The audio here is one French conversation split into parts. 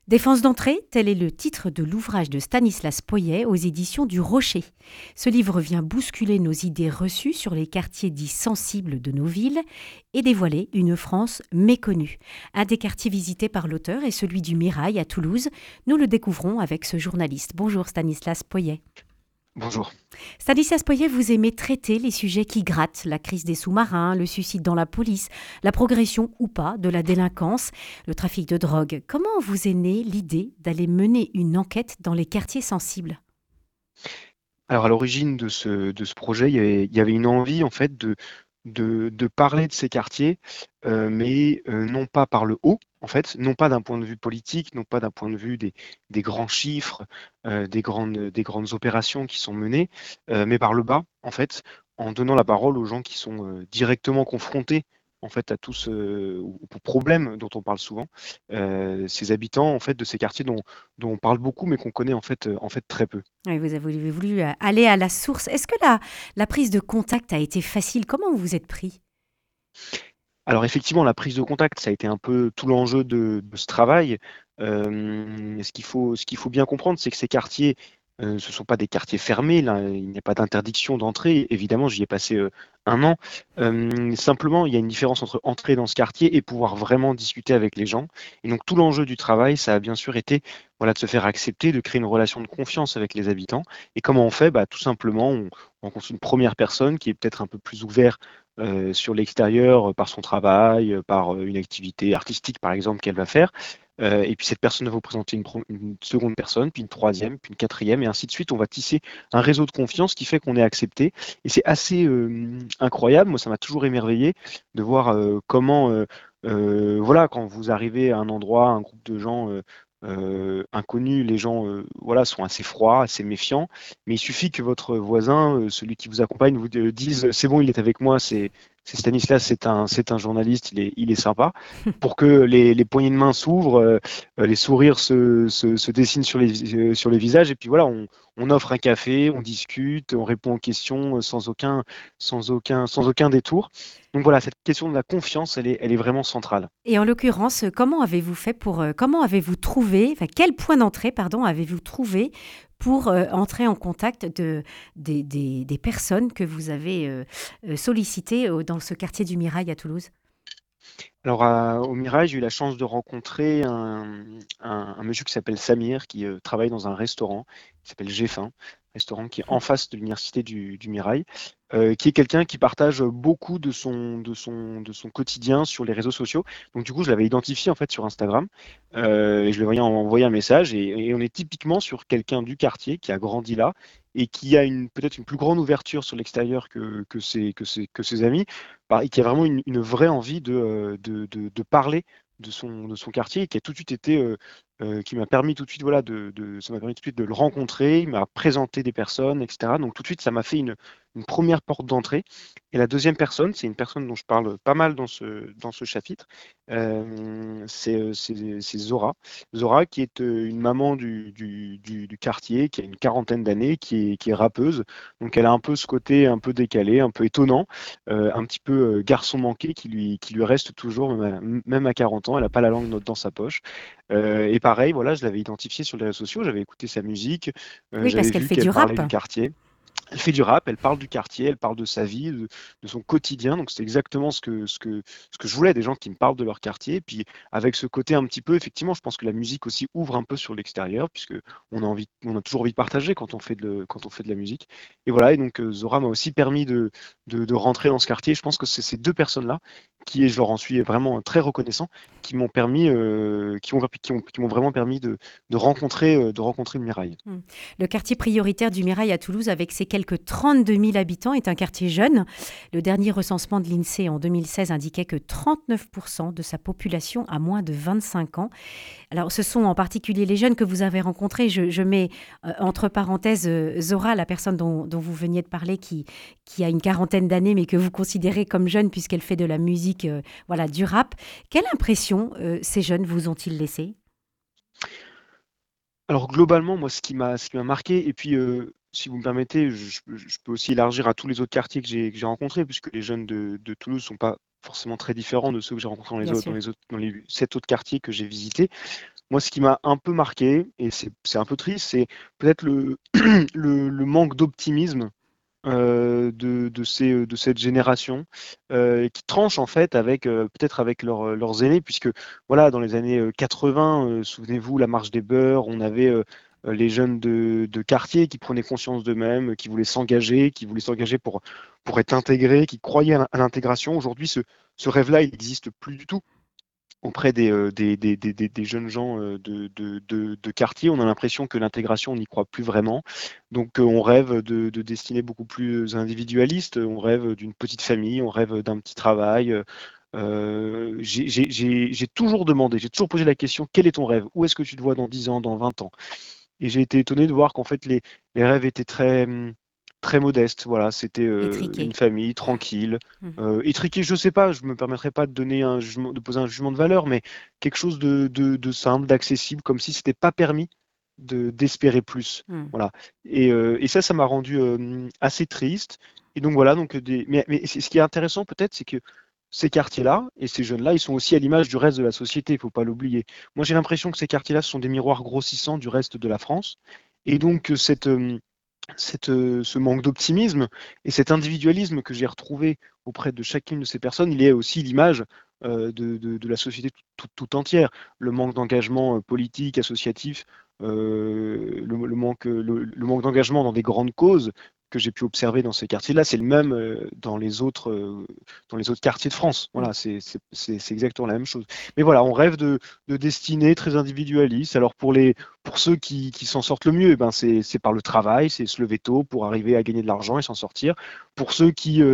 Défense d'entrée, tel est le titre de l'ouvrage de Stanislas Poyet aux éditions du Rocher. Ce livre vient bousculer nos idées reçues sur les quartiers dits sensibles de nos villes et dévoiler une France méconnue. Un des quartiers visités par l'auteur est celui du Mirail à Toulouse. Nous le découvrons avec ce journaliste. Bonjour Stanislas Poyet. Bonjour. Stanislas Poyet, vous aimez traiter les sujets qui grattent, la crise des sous-marins, le suicide dans la police, la progression ou pas de la délinquance, le trafic de drogue. Comment vous est née l'idée d'aller mener une enquête dans les quartiers sensibles? Alors à l'origine de ce projet, il y avait une envie en fait de parler de ces quartiers, mais non pas par le haut, en fait, non pas d'un point de vue politique, non pas d'un point de vue des grands chiffres, des grandes opérations qui sont menées, mais par le bas, en fait, en donnant la parole aux gens qui sont directement confrontés en fait à tous aux problèmes dont on parle souvent, ces habitants en fait de ces quartiers dont on parle beaucoup, mais qu'on connaît en fait très peu. Oui, vous avez voulu aller à la source. Est-ce que la prise de contact a été facile? Comment vous vous êtes pris? Alors effectivement, la prise de contact, ça a été un peu tout l'enjeu de ce travail. Ce qu'il faut bien comprendre, c'est que ces quartiers, ce ne sont pas des quartiers fermés, là, il n'y a pas d'interdiction d'entrée. Évidemment, j'y ai passé 1 an. Simplement, il y a une différence entre entrer dans ce quartier et pouvoir vraiment discuter avec les gens. Et donc tout l'enjeu du travail, ça a bien sûr été voilà, de se faire accepter, de créer une relation de confiance avec les habitants. Et comment on fait? Bah, tout simplement, on rencontre une première personne qui est peut-être un peu plus ouverte sur l'extérieur par son travail, par une activité artistique par exemple qu'elle va faire. Et puis cette personne va vous présenter une seconde personne, puis une troisième, puis une quatrième, et ainsi de suite. On va tisser un réseau de confiance qui fait qu'on est accepté. Et c'est assez incroyable. Moi, ça m'a toujours émerveillé de voir comment, voilà, quand vous arrivez à un endroit, un groupe de gens inconnus, les gens voilà, sont assez froids, assez méfiants. Mais il suffit que votre voisin, celui qui vous accompagne, vous dise c'est bon, il est avec moi, c'est Stanislas, c'est un journaliste, il est sympa, pour que les poignées de main s'ouvrent, les sourires se dessinent sur les visages, et puis voilà, on offre un café, on discute, on répond aux questions sans aucun détour. Donc voilà, cette question de la confiance, elle est vraiment centrale. Et en l'occurrence, comment avez-vous fait comment avez-vous trouvé, enfin, quel point d'entrée, pardon, avez-vous trouvé pour entrer en contact des personnes que vous avez sollicitées dans ce quartier du Mirail à Toulouse? Alors au Mirail, j'ai eu la chance de rencontrer un monsieur qui s'appelle Samir, qui travaille dans un restaurant qui s'appelle G-Fin, restaurant qui est en face de l'université du Mirail, qui est quelqu'un qui partage beaucoup de son quotidien sur les réseaux sociaux. Donc du coup, je l'avais identifié en fait sur Instagram, et je lui ai envoyé un message, et on est typiquement sur quelqu'un du quartier qui a grandi là et qui a peut-être une plus grande ouverture sur l'extérieur que ses amis, et qui a vraiment une vraie envie de parler de son quartier, et qui a tout de suite été, qui m'a permis tout de suite, voilà, ça m'a permis tout de suite de le rencontrer, il m'a présenté des personnes, etc. Donc tout de suite, ça m'a fait une première porte d'entrée. Et la deuxième personne, c'est une personne dont je parle pas mal dans ce chapitre, c'est Zora. Zora, qui est une maman du quartier, qui a une quarantaine d'années, qui est rappeuse. Donc elle a un peu ce côté un peu décalé, un peu étonnant, un petit peu garçon manqué qui lui reste toujours, même à 40 ans, elle n'a pas la langue dans sa poche. Et pareil, voilà, je l'avais identifié sur les réseaux sociaux, j'avais écouté sa musique, Oui, parce j'avais qu'elle vu fait qu'elle du parlait rap. du quartier. Elle fait du rap, elle parle du quartier, elle parle de sa vie, de son quotidien. Donc c'est exactement ce que je voulais, des gens qui me parlent de leur quartier. Et puis avec ce côté un petit peu, effectivement, je pense que la musique aussi ouvre un peu sur l'extérieur, puisque on a toujours envie de partager quand on fait de la musique. Et voilà, et donc Zora m'a aussi permis de rentrer dans ce quartier. Je pense que c'est ces deux personnes-là qui, et je leur en suis vraiment très reconnaissant, qui m'ont permis, qui m'ont vraiment permis de rencontrer le Mirail. Mmh. Le quartier prioritaire du Mirail à Toulouse, avec ses quelques 32 000 habitants, est un quartier jeune. Le dernier recensement de l'INSEE en 2016 indiquait que 39% de sa population a moins de 25 ans. Alors, ce sont en particulier les jeunes que vous avez rencontrés. Je mets entre parenthèses Zora, la personne dont vous veniez de parler, qui a une quarantaine d'années, mais que vous considérez comme jeune puisqu'elle fait de la musique, voilà, du rap. Quelle impression ces jeunes vous ont-ils laissé? Alors globalement, moi, ce qui m'a marqué, et puis si vous me permettez, je peux aussi élargir à tous les autres quartiers que j'ai rencontrés, puisque les jeunes de Toulouse sont pas forcément très différents de ceux que j'ai rencontrés dans les Bien autres, sûr. dans les 7 autres quartiers que j'ai visités. moi, ce qui m'a un peu marqué, et c'est un peu triste, c'est peut-être le manque d'optimisme de cette génération qui tranche en fait avec peut-être avec leurs aînés, puisque voilà, dans les années 80, souvenez-vous, la marche des beurs, on avait les jeunes de quartier qui prenaient conscience d'eux-mêmes, qui voulaient s'engager pour être intégrés, qui croyaient à l'intégration. Aujourd'hui, ce rêve-là, il n'existe plus du tout auprès des jeunes gens de quartier. On a l'impression que l'intégration, on n'y croit plus vraiment. Donc on rêve de destinées beaucoup plus individualistes, on rêve d'une petite famille, on rêve d'un petit travail. J'ai toujours demandé, j'ai toujours posé la question, quel est ton rêve? Où est-ce que tu te vois dans 10 ans, dans 20 ans? Et j'ai été étonné de voir qu'en fait les rêves étaient très modestes. Voilà, c'était une Étriqué. famille tranquille, Mhm. étriquée, je sais pas, je me permettrai pas de donner un jugement, de poser un jugement de valeur, mais quelque chose de simple, d'accessible, comme si c'était pas permis d'espérer plus. Mhm. Voilà. Et ça m'a rendu assez triste. Et donc voilà, mais ce qui est intéressant peut-être, c'est que ces quartiers-là et ces jeunes-là, ils sont aussi à l'image du reste de la société, il ne faut pas l'oublier. Moi, j'ai l'impression que ces quartiers-là sont des miroirs grossissants du reste de la France. Et donc, ce manque d'optimisme et cet individualisme que j'ai retrouvé auprès de chacune de ces personnes, il est aussi l'image de la société tout entière. Le manque d'engagement politique, associatif, le manque d'engagement dans des grandes causes que j'ai pu observer dans ces quartiers-là, c'est le même dans les autres quartiers de France. Mhm. Voilà, c'est exactement la même chose. Mais voilà, on rêve de destinées très individualistes. Alors pour ceux qui s'en sortent le mieux, eh ben c'est par le travail, c'est se lever tôt pour arriver à gagner de l'argent et s'en sortir. Pour ceux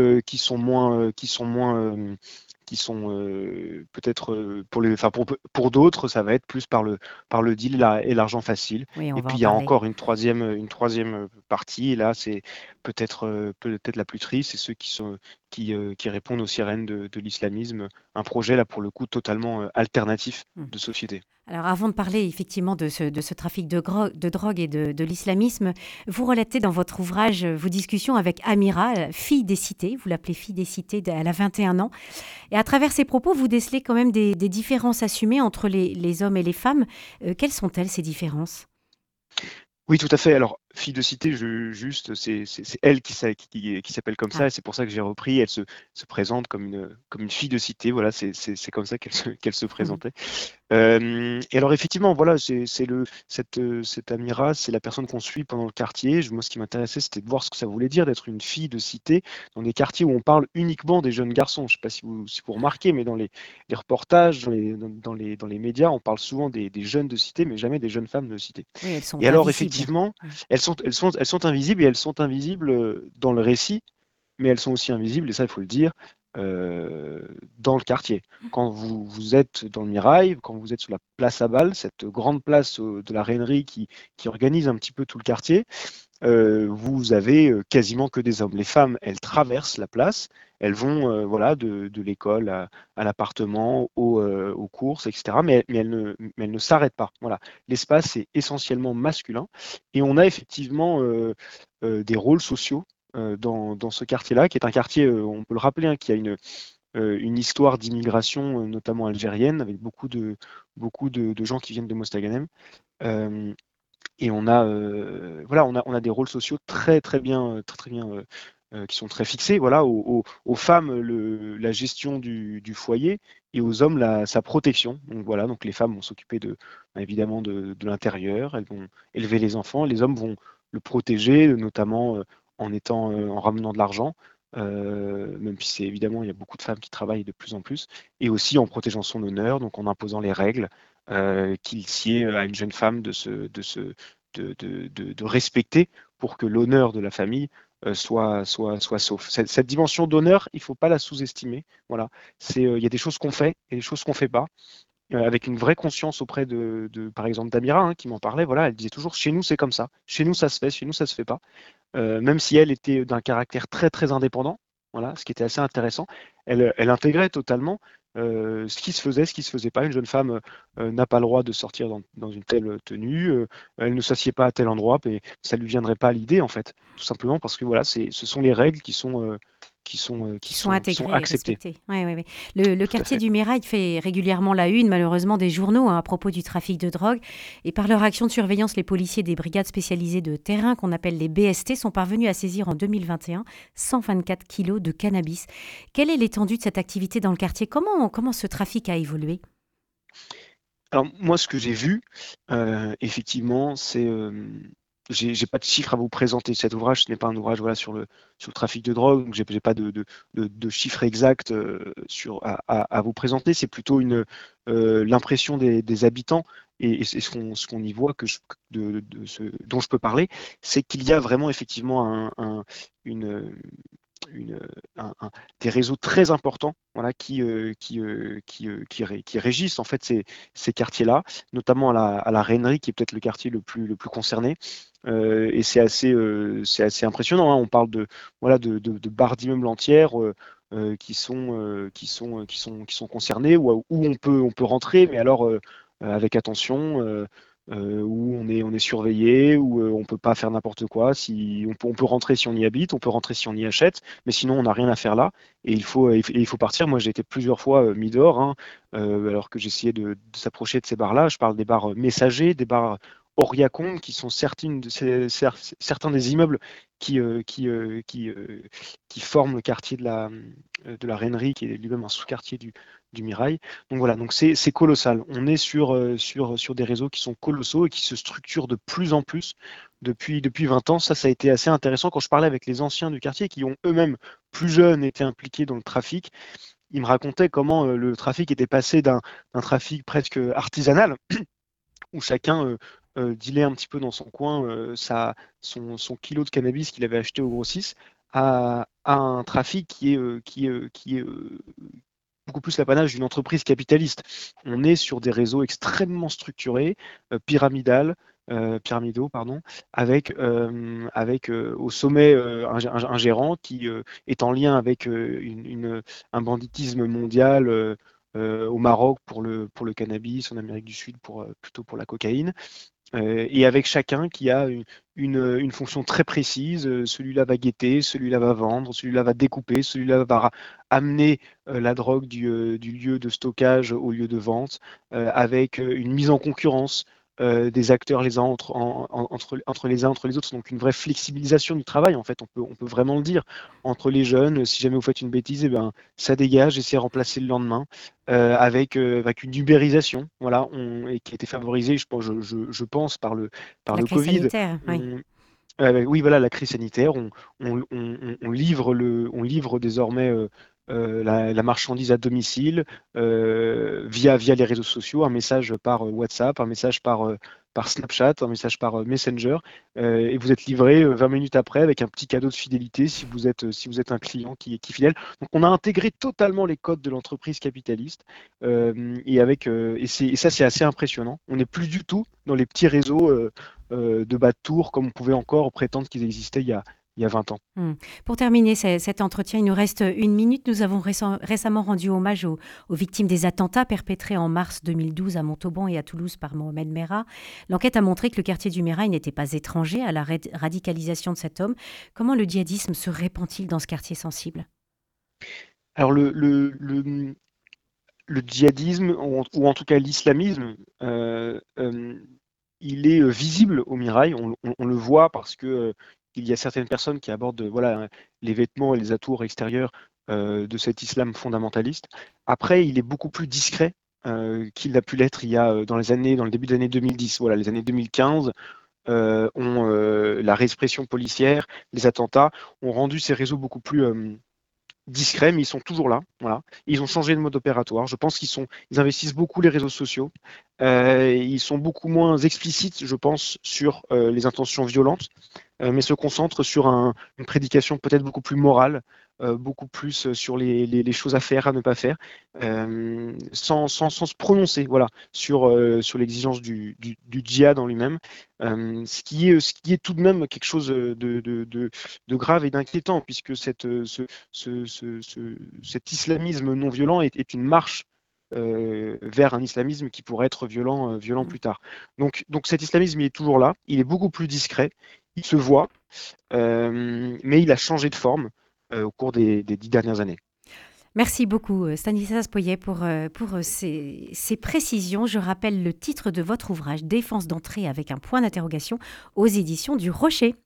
qui sont peut-être pour d'autres, ça va être plus par le deal et l'argent facile. Oui, on Et va puis en il y a parler. encore une troisième partie, et là c'est peut-être la plus triste, c'est ceux qui répondent aux sirènes de l'islamisme, un projet là pour le coup totalement alternatif Mhm. de société. Alors, avant de parler effectivement de ce trafic de drogue et de l'islamisme, vous relatez dans votre ouvrage vos discussions avec Amira, fille des cités. Vous l'appelez fille des cités, elle a 21 ans. Et à travers ces propos, vous décelez quand même des différences assumées entre les hommes et les femmes. Quelles sont-elles, ces différences? Oui, tout à fait. Alors, fille de cité, juste, c'est elle qui s'appelle comme Ah, ça, et c'est pour ça que j'ai repris. Elle se présente comme une fille de cité. Voilà, c'est comme ça qu'elle se mhm. présentait. Et alors effectivement, voilà, cette Amira, c'est la personne qu'on suit pendant le quartier. Moi, ce qui m'intéressait, c'était de voir ce que ça voulait dire d'être une fille de cité dans des quartiers où on parle uniquement des jeunes garçons. Je ne sais pas si vous remarquez, mais dans les reportages, dans les médias, on parle souvent des jeunes de cité, mais jamais des jeunes femmes de cité. Oui, elles sont Et alors invisibles. effectivement, Mhm. elles sont invisibles, et elles sont invisibles dans le récit, mais elles sont aussi invisibles, et ça, il faut le dire, dans le quartier. Quand vous êtes dans le Mirail, quand vous êtes sur la place à Bâle, cette grande place de la Rainerie qui organise un petit peu tout le quartier, vous avez quasiment que des hommes. Les femmes, elles traversent la place, elles vont voilà, de l'école à l'appartement, aux courses, etc. Mais elles ne s'arrêtent pas. Voilà. L'espace est essentiellement masculin, et on a effectivement des rôles sociaux dans ce quartier-là, qui est un quartier, on peut le rappeler, hein, qui a une histoire d'immigration, notamment algérienne, avec beaucoup de gens qui viennent de Mostaganem. Euh, et on a des rôles sociaux très bien qui sont très fixés. Voilà, aux femmes, la gestion du foyer, et aux hommes, sa protection. Donc voilà, donc les femmes vont s'occuper évidemment de l'intérieur, elles vont élever les enfants, les hommes vont le protéger, notamment en ramenant de l'argent. Même si évidemment il y a beaucoup de femmes qui travaillent de plus en plus, et aussi en protégeant son honneur, donc en imposant les règles qu'il sied à une jeune femme de respecter pour que l'honneur de la famille soit sauf. Cette dimension d'honneur, il ne faut pas la sous-estimer. Voilà. Il y a des choses qu'on fait et des choses qu'on ne fait pas. Avec une vraie conscience auprès par exemple, d'Amira, hein, qui m'en parlait. Voilà, elle disait toujours, chez nous, c'est comme ça. Chez nous, ça se fait. Chez nous, ça se fait pas. Même si elle était d'un caractère très indépendant, voilà, ce qui était assez intéressant, elle intégrait totalement ce qui se faisait, ce qui se faisait pas. Une jeune femme n'a pas le droit de sortir dans une telle tenue, elle ne s'assied pas à tel endroit, et ça lui viendrait pas à l'idée en fait, tout simplement parce que voilà, ce sont les règles qui sont qui sont intégrés et acceptés. respectés. Ouais, ouais, ouais. Le Tout à quartier fait. du Mirail fait régulièrement la une, malheureusement, des journaux à propos du trafic de drogue. Et par leur action de surveillance, les policiers des brigades spécialisées de terrain, qu'on appelle les BST, sont parvenus à saisir en 2021 124 kilos de cannabis. Quelle est l'étendue de cette activité dans le quartier? Comment ce trafic a évolué? Alors moi, ce que j'ai vu, effectivement, c'est, j'ai pas de chiffres à vous présenter. Cet ouvrage, ce n'est pas un ouvrage, voilà, sur le trafic de drogue, donc j'ai pas de chiffres exacts, à vous présenter. C'est plutôt l'impression des habitants et c'est ce qu'on y voit dont je peux parler, c'est qu'il y a vraiment effectivement une une, des réseaux très importants, voilà, qui régissent en fait ces quartiers-là, notamment à la Rainerie, qui est peut-être le quartier le plus concerné. Et c'est assez impressionnant, hein. On parle voilà, de barres d'immeubles entières, qui sont concernés, où on peut rentrer, mais alors avec attention. Où on est surveillé, où on peut pas faire n'importe quoi. Si on peut rentrer si on y habite, on peut rentrer si on y achète, mais sinon on n'a rien à faire là. Et il faut partir. Moi, j'ai été plusieurs fois mis dehors, hein, alors que j'essayais de s'approcher de ces bars-là. Je parle des bars messagers, des bars Oriacom, qui sont certains des immeubles qui forment le quartier de la Rainerie, qui est lui-même un sous-quartier du Mirail. Donc voilà, donc c'est colossal. On est sur des réseaux qui sont colossaux et qui se structurent de plus en plus depuis 20 ans. Ça a été assez intéressant quand je parlais avec les anciens du quartier qui ont eux-mêmes, plus jeunes, été impliqués dans le trafic. Ils me racontaient comment le trafic était passé d'un trafic presque artisanal, où chacun dealait un petit peu dans son coin son kilo de cannabis qu'il avait acheté au grossiste, à un trafic qui est beaucoup plus l'apanage d'une entreprise capitaliste. On est sur des réseaux extrêmement structurés, pyramidaux, pardon, avec au sommet un gérant qui est en lien avec un banditisme mondial au Maroc pour le cannabis, en Amérique du Sud plutôt pour la cocaïne. Et avec chacun qui a une fonction très précise. Celui-là va guetter, celui-là va vendre, celui-là va découper, celui-là va amener la drogue du lieu de stockage au lieu de vente, avec une mise en concurrence des acteurs les uns entre les uns entre les autres. Donc une vraie flexibilisation du travail, en fait, on peut vraiment le dire. Entre les jeunes, si jamais vous faites une bêtise, eh ben, ça dégage et c'est remplacé le lendemain. Avec une ubérisation, voilà, et qui a été favorisée, je pense, par La le crise Covid. sanitaire, oui. Oui, voilà, la crise sanitaire, on livre désormais la marchandise à domicile, via les réseaux sociaux, un message par WhatsApp, un message par Snapchat, un message par Messenger, et vous êtes livré 20 minutes après avec un petit cadeau de fidélité si vous êtes un client qui est fidèle. Donc on a intégré totalement les codes de l'entreprise capitaliste, et ça c'est assez impressionnant. On n'est plus du tout dans les petits réseaux de bas de tour comme on pouvait encore prétendre qu'ils existaient il y a 20 ans. Hmm. Pour terminer cet entretien, il nous reste une minute. Nous avons récemment rendu hommage aux victimes des attentats perpétrés en mars 2012 à Montauban et à Toulouse par Mohamed Merah. L'enquête a montré que le quartier du Mirail n'était pas étranger à la radicalisation de cet homme. Comment le djihadisme se répand-il dans ce quartier sensible? Alors le djihadisme, ou en tout cas l'islamisme, il est visible au Mirail. On le voit parce que il y a certaines personnes qui abordent voilà, les vêtements et les atours extérieurs de cet islam fondamentaliste. Après, il est beaucoup plus discret qu'il n'a pu l'être dans le début des années 2010. Voilà, les années 2015 la répression policière, les attentats ont rendu ces réseaux beaucoup plus discrets, mais ils sont toujours là. Voilà. Ils ont changé de mode opératoire. Je pense qu'ils investissent beaucoup les réseaux sociaux. Ils sont beaucoup moins explicites, je pense, sur les intentions violentes, mais se concentrent sur une prédication peut-être beaucoup plus morale, beaucoup plus sur les choses à faire, à ne pas faire, sans se prononcer, voilà, sur l'exigence du djihad en lui-même, ce qui est tout de même quelque chose de grave et d'inquiétant, puisque cet islamisme non violent est une marche vers un islamisme qui pourrait être violent Hmm. plus tard. Donc cet islamisme, il est toujours là, il est beaucoup plus discret, il se voit, mais il a changé de forme. au cours des 10 dernières années. Merci beaucoup Stanislas Poyet pour ces précisions. Je rappelle le titre de votre ouvrage, Défense d'entrée avec un point d'interrogation aux éditions du Rocher.